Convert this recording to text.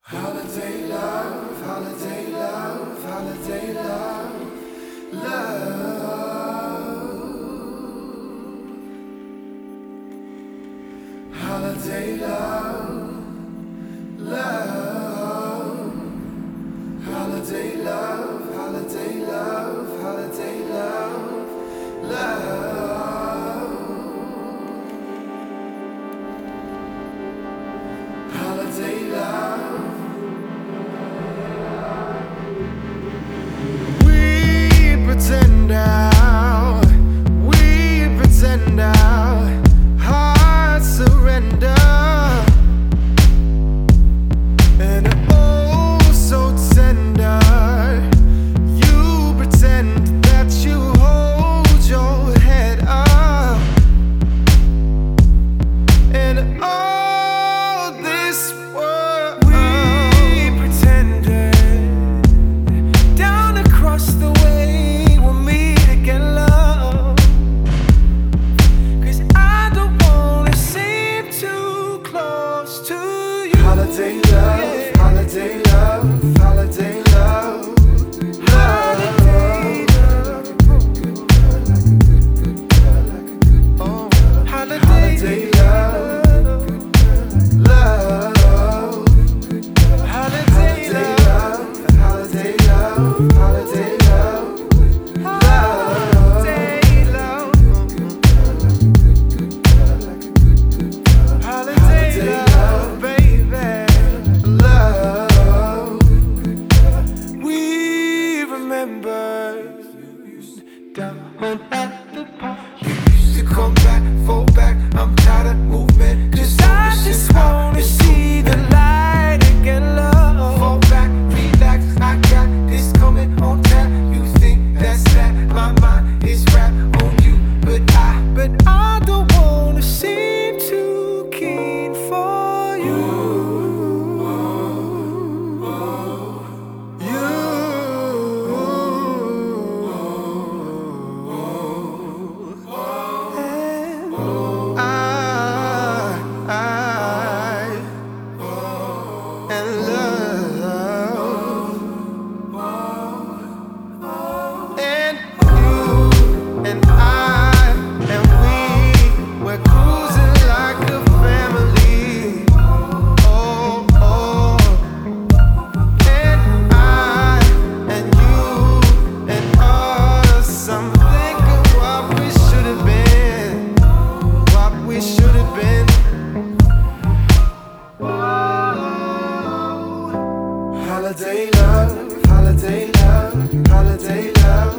Holiday love, holiday love, holiday love, love. Holiday love, love. Holiday love, holiday love, holiday love, love. Holiday love. Pretend our hearts surrender, and oh so tender, you pretend that you hold your head up, and all this world we pretended down across the way we'll meet again, love. Holiday love, holiday love, holiday love, love. Holiday love, love. Holiday love, holiday love, holiday love, holiday love, baby. Down at the park, you used to come back, fall back. I'm tired of movement, cause I just wanna see the light again, love. Fall back, relax, I got this coming on tap. You think that's that, my mind is wrapped on you, but I don't wanna seem too keen for you. Holiday love, holiday love, holiday love.